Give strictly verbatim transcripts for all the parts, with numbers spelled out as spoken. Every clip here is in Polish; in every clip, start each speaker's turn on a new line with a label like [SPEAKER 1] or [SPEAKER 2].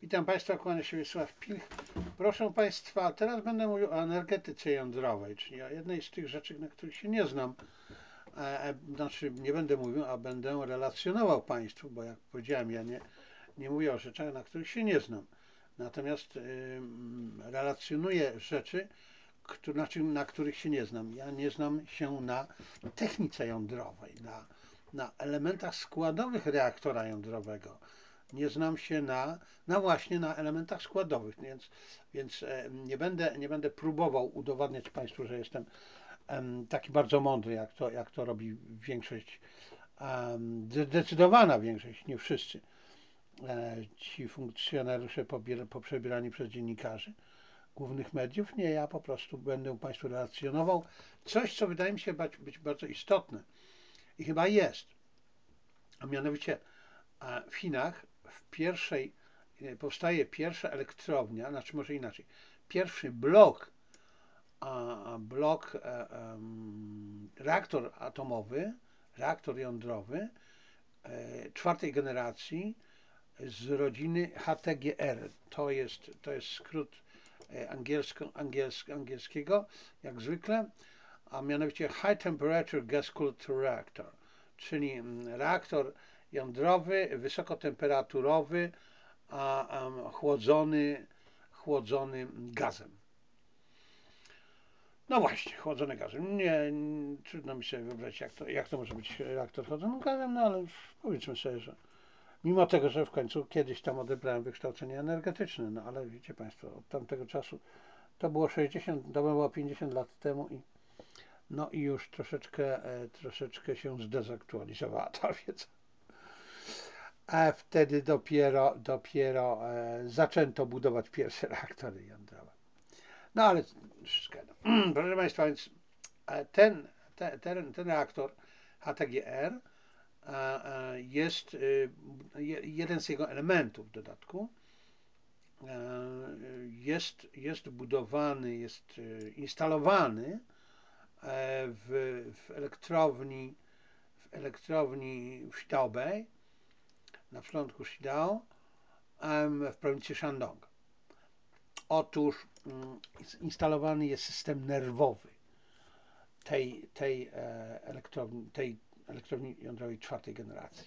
[SPEAKER 1] Witam Państwa, kłania się Wiesław Pilch. Proszę Państwa, teraz będę mówił o energetyce jądrowej, czyli o jednej z tych rzeczy, na których się nie znam. E, e, znaczy, nie będę mówił, a będę relacjonował Państwu, bo jak powiedziałem, ja nie, nie mówię o rzeczach, na których się nie znam. Natomiast y, relacjonuję rzeczy, któ- znaczy, na których się nie znam. Ja nie znam się na technice jądrowej, na, na elementach składowych reaktora jądrowego. Nie znam się na, na właśnie na elementach składowych, więc, więc e, nie będę, nie będę próbował udowadniać Państwu, że jestem em, taki bardzo mądry, jak to, jak to robi większość, em, zdecydowana większość, nie wszyscy, e, ci funkcjonariusze pobier- poprzebierani przez dziennikarzy głównych mediów. Nie, ja po prostu będę Państwu relacjonował coś, co wydaje mi się być, być bardzo istotne i chyba jest, a mianowicie a w Chinach w pierwszej e, powstaje pierwsza elektrownia, znaczy może inaczej, pierwszy blok, a, blok e, em, reaktor atomowy, reaktor jądrowy e, czwartej generacji z rodziny H T G R. To jest, to jest skrót e, angielsko, angielsk, angielskiego, jak zwykle, a mianowicie High Temperature Gas Cooled Reactor, czyli mm, reaktor jądrowy, wysokotemperaturowy, a, a chłodzony, chłodzony gazem. No właśnie, chłodzony gazem. Nie, nie, trudno mi sobie wyobrazić, jak to, jak to może być reaktor chłodzony gazem, no ale powiedzmy sobie, że mimo tego, że w końcu kiedyś tam odebrałem wykształcenie energetyczne, no ale wiecie Państwo, od tamtego czasu to było sześćdziesiąt, to było pięćdziesiąt lat temu i no i już troszeczkę, e, troszeczkę się zdezaktualizowała ta wiedza. A wtedy dopiero, dopiero e, zaczęto budować pierwsze reaktory jądrowe. No ale wszystko jedno. Proszę Państwa, więc e, ten, te- ten, ten reaktor H T G R e, e, jest e, je- jeden z jego elementów w dodatku. e, Jest, jest budowany, jest e, instalowany e, w, w elektrowni, w elektrowni w Xiaobei, na początku Xidao, em, w prowincji Shandong. Otóż mm, instalowany jest system nerwowy tej, tej, e, elektrowni, tej elektrowni jądrowej czwartej generacji.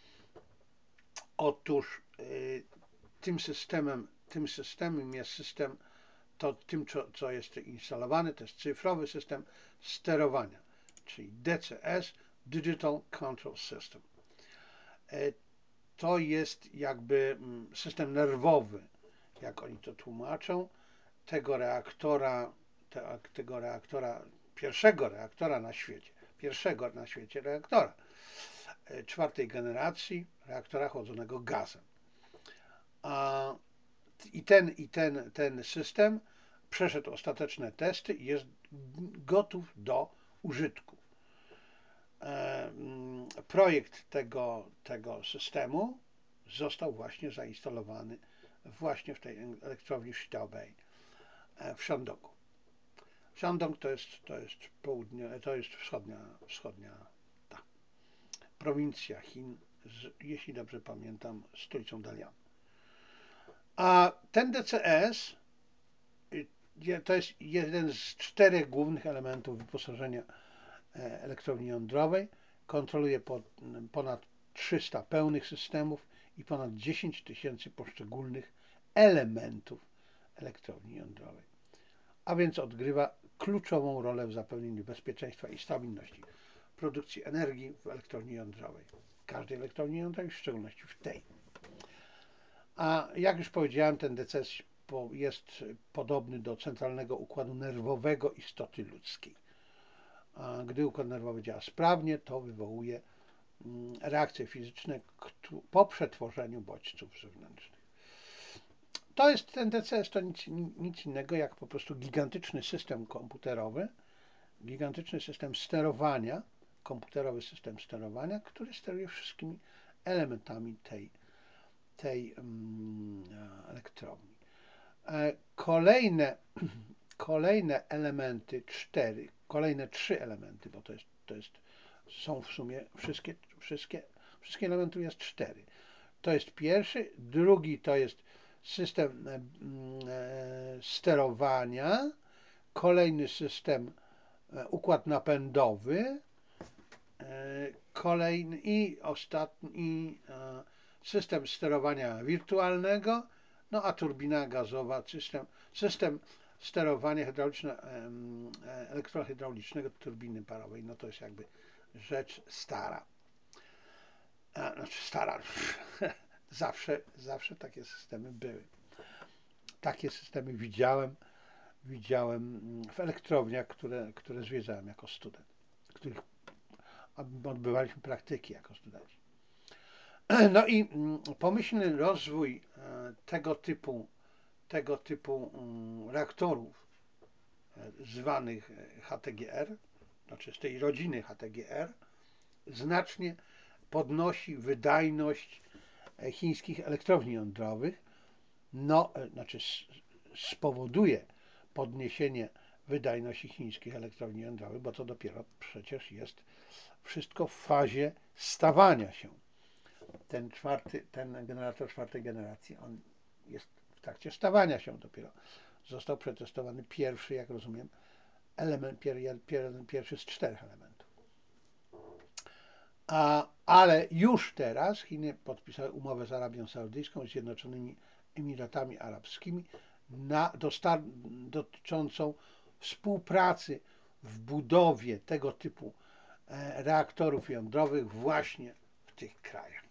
[SPEAKER 1] Otóż y, tym systemem, tym systemem jest system, to tym, co, co jest instalowane, to jest cyfrowy system sterowania, czyli D C S, Digital Control System. E, To jest jakby mm, system nerwowy, jak oni to tłumaczą, tego reaktora, te, tego reaktora, pierwszego reaktora na świecie, pierwszego na świecie reaktora e, czwartej generacji, reaktora chłodzonego gazem. A, I ten, i ten, ten system przeszedł ostateczne testy i jest gotów do użytku. E, mm, projekt tego, tego systemu został właśnie zainstalowany właśnie w tej elektrowni w Xiaobei, e, w Shandongu. Shandong to jest, to jest południe, to jest wschodnia, wschodnia ta, prowincja Chin, z, jeśli dobrze pamiętam, stolicą Dalian. A ten D C S y, to jest jeden z czterech głównych elementów wyposażenia e, elektrowni jądrowej. Kontroluje po, ponad trzysta pełnych systemów i ponad dziesięć tysięcy poszczególnych elementów elektrowni jądrowej. A więc odgrywa kluczową rolę w zapewnieniu bezpieczeństwa i stabilności produkcji energii w elektrowni jądrowej. W każdej elektrowni jądrowej, w szczególności w tej. A jak już powiedziałem, ten D C S jest podobny do centralnego układu nerwowego istoty ludzkiej. A gdy układ nerwowy działa sprawnie, to wywołuje reakcje fizyczne po przetworzeniu bodźców zewnętrznych. To jest ten D C S, to nic, nic innego jak po prostu gigantyczny system komputerowy, gigantyczny system sterowania, komputerowy system sterowania, który steruje wszystkimi elementami tej, tej um, elektrowni. Kolejne, kolejne elementy, cztery, kolejne trzy elementy, bo to jest, to jest, są w sumie wszystkie, wszystkie, wszystkie elementy jest cztery. To jest pierwszy, drugi to jest system sterowania, kolejny system układ napędowy, kolejny i ostatni system sterowania wirtualnego, no a turbina gazowa, system, system sterowania hydrauliczne, elektrohydraulicznego turbiny parowej, no to jest jakby rzecz stara. A, znaczy stara, zawsze, zawsze takie systemy były. Takie systemy widziałem, widziałem w elektrowniach, które, które zwiedzałem jako student, których odbywaliśmy praktyki jako studenci. No i pomyślny rozwój tego typu, tego typu reaktorów zwanych H T G R, znaczy z tej rodziny H T G R, znacznie podnosi wydajność chińskich elektrowni jądrowych, no, znaczy spowoduje podniesienie wydajności chińskich elektrowni jądrowych, bo to dopiero przecież jest wszystko w fazie stawania się. Ten czwarty, ten generator czwartej generacji, on jest w trakcie stawania się dopiero. Został przetestowany pierwszy, jak rozumiem, element, pier, pier, pierwszy z czterech elementów. A, ale już teraz Chiny podpisały umowę z Arabią Saudyjską i Zjednoczonymi Emiratami Arabskimi na, dostar, dotyczącą współpracy w budowie tego typu e, reaktorów jądrowych właśnie w tych krajach.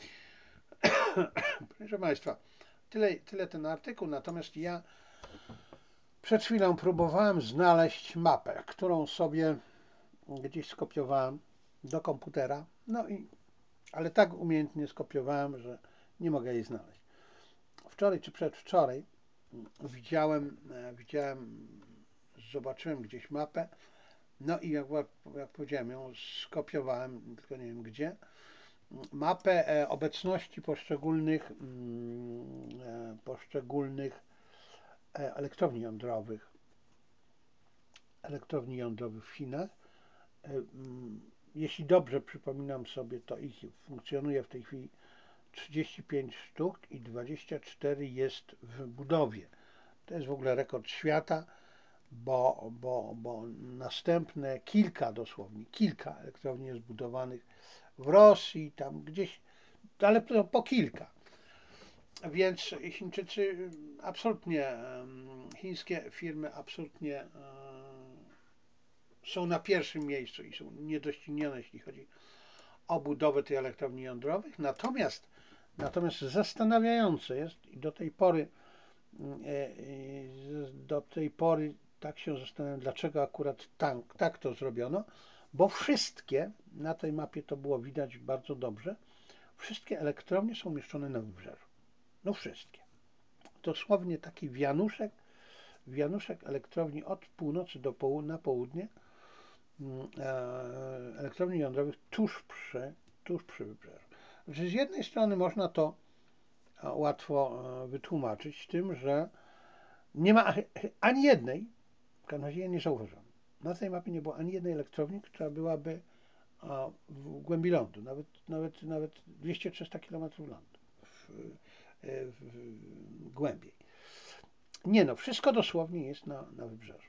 [SPEAKER 1] Proszę Państwa, tyle, tyle ten artykuł, natomiast ja przed chwilą próbowałem znaleźć mapę, którą sobie gdzieś skopiowałem do komputera, no i, ale tak umiejętnie skopiowałem, że nie mogę jej znaleźć. Wczoraj czy przedwczoraj widziałem, widziałem, zobaczyłem gdzieś mapę, no i jak, jak powiedziałem, ją skopiowałem, tylko nie wiem gdzie, mapę obecności poszczególnych, poszczególnych elektrowni jądrowych, elektrowni jądrowych w Chinach. Jeśli dobrze przypominam sobie, to ich funkcjonuje w tej chwili trzydzieści pięć sztuk i dwadzieścia cztery jest w budowie. To jest w ogóle rekord świata, bo, bo, bo następne kilka dosłownie, kilka elektrowni jest budowanych w Rosji, tam gdzieś, ale po kilka. Więc Chińczycy absolutnie, chińskie firmy absolutnie są na pierwszym miejscu i są niedoścignione, jeśli chodzi o budowę tych elektrowni jądrowych. Natomiast, natomiast zastanawiające jest i do tej pory do tej pory tak się zastanawiam, dlaczego akurat tak, tak to zrobiono, bo wszystkie, na tej mapie to było widać bardzo dobrze, wszystkie elektrownie są umieszczone na wybrzeżu. No wszystkie. Dosłownie taki wianuszek, wianuszek elektrowni od północy do połu na południe, elektrowni jądrowych tuż przy, tuż przy wybrzeżu. Znaczy z jednej strony można to łatwo wytłumaczyć tym, że nie ma ani jednej, w każdym razie ja nie zauważyłem, na tej mapie nie było ani jednej elektrowni, która byłaby w głębi lądu, nawet, nawet, nawet dwieście do trzystu kilometrów lądu, w, w, w głębiej. Nie no, wszystko dosłownie jest na, na wybrzeżu.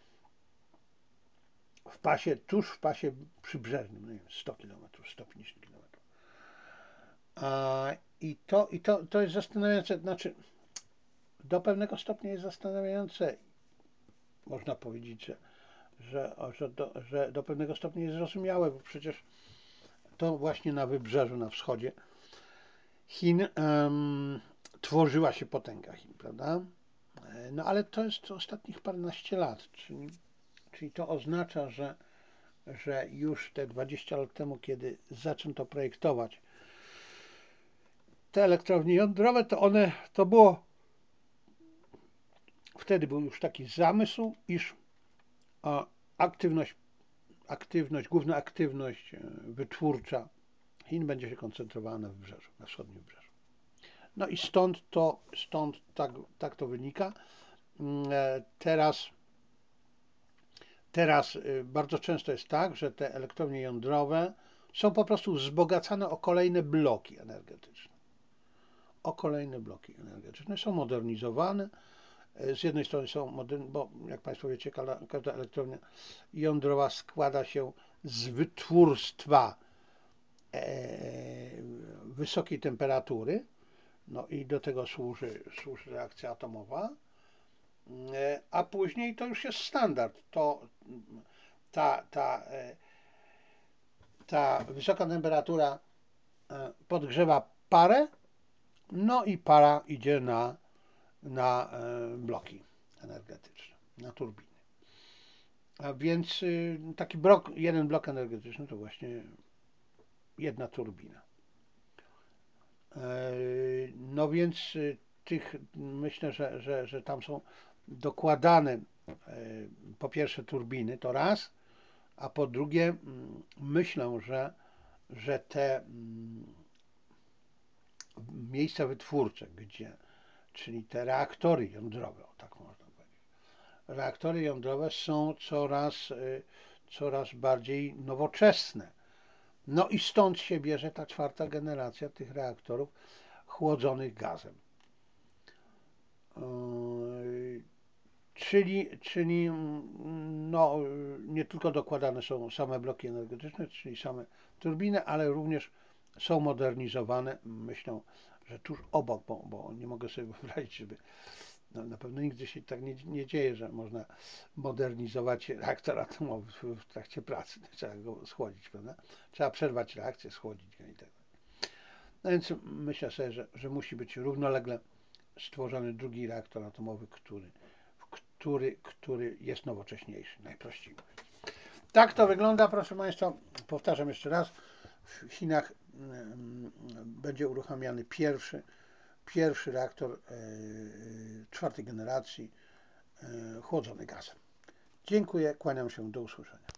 [SPEAKER 1] W pasie, tuż w pasie przybrzeżnym, no nie wiem, sto kilometrów, sto pięćdziesiąt kilometrów. A, I, to, i to, to jest zastanawiające, znaczy do pewnego stopnia jest zastanawiające, można powiedzieć, że, że, że, do, że do pewnego stopnia jest zrozumiałe, bo przecież to właśnie na wybrzeżu, na wschodzie Chin um, tworzyła się potęga Chin, prawda? No ale to jest ostatnich paręnaście lat, czyli, czyli to oznacza, że, że już te dwadzieścia lat temu, kiedy zaczęto projektować te elektrownie jądrowe, to one, to było, wtedy był już taki zamysł, iż a, aktywność, aktywność, główna aktywność wytwórcza Chin będzie się koncentrowała na wybrzeżu, na wschodnim wybrzeżu. No i stąd to, stąd tak, tak to wynika. Teraz, teraz bardzo często jest tak, że te elektrownie jądrowe są po prostu wzbogacane o kolejne bloki energetyczne. o kolejne bloki energetyczne. Są modernizowane. Z jednej strony są moderni, bo jak Państwo wiecie, każda elektrownia jądrowa składa się z wytwórstwa wysokiej temperatury, no i do tego służy, służy reakcja atomowa, a później to już jest standard. To ta, ta, ta wysoka temperatura podgrzewa parę, no i para idzie na, na bloki energetyczne, na turbiny. A więc taki blok, jeden blok energetyczny to właśnie jedna turbina. No więc tych, myślę, że, że, że tam są dokładane po pierwsze turbiny, to raz, a po drugie myślę, że, że te miejsca wytwórcze, gdzie, czyli te reaktory jądrowe, o tak można powiedzieć, reaktory jądrowe są coraz, coraz bardziej nowoczesne. No i stąd się bierze ta czwarta generacja tych reaktorów chłodzonych gazem. Czyli, czyli no, nie tylko dokładane są same bloki energetyczne, czyli same turbiny, ale również są modernizowane. Myślę, że tuż obok, bo, bo nie mogę sobie wyobrazić, żeby no, na pewno nigdy się tak nie, nie dzieje, że można modernizować reaktor atomowy w, w trakcie pracy. Trzeba go schłodzić, prawda? Trzeba przerwać reakcję, schłodzić go i tak dalej. No więc myślę sobie, że, że musi być równolegle stworzony drugi reaktor atomowy, który, który, który jest nowocześniejszy, najprościej mówiąc. Tak to wygląda, proszę Państwa. Powtarzam jeszcze raz. W Chinach będzie uruchamiany pierwszy, pierwszy reaktor czwartej generacji chłodzony gazem. Dziękuję, kłaniam się, do usłyszenia.